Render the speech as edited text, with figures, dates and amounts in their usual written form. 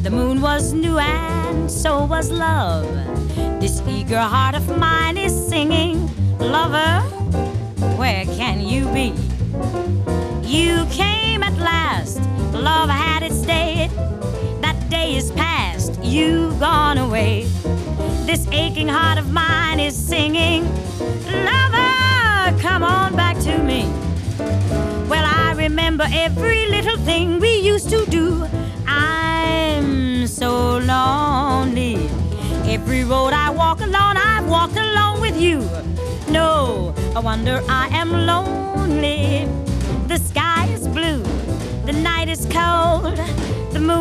The moon was new and so was love. This eager heart of mine is singing, lover, where can you be? You came at last, love had its day. That day is past, you've gone away. This aching heart of mine is singing, lover, come on back to me. Well, I remember every little thing we used to do. I'm so lonely. Every road I walk alone, I've walked alone with you. No, I wonder I am lonely. The sky is blue, the night is cold.